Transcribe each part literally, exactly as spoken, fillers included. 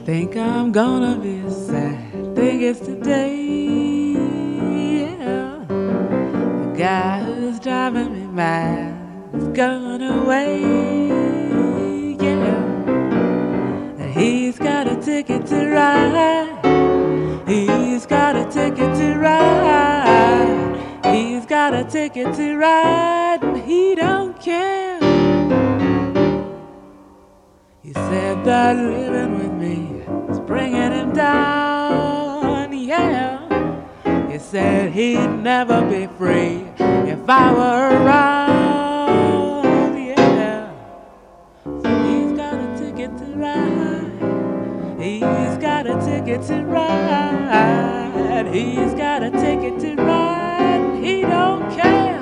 Think I'm gonna be sad. Think it's today. Yeah. The guy who's driving me mad is gone away. Yeah. He's got a ticket to ride. He's got a ticket to ride. He's got a ticket to ride, and he don't care. He said that living with me is bringing him down, yeah. He said he'd never be free if I were around, yeah. So he's got a ticket to ride. He's got a ticket to ride. He's got a ticket to ride. He don't care.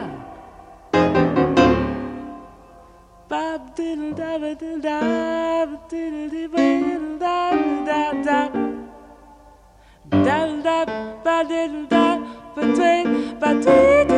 Bob diddle dab diddle dab diddle diddle dab dab dab dab dab ba diddle dab ba twig ba twig.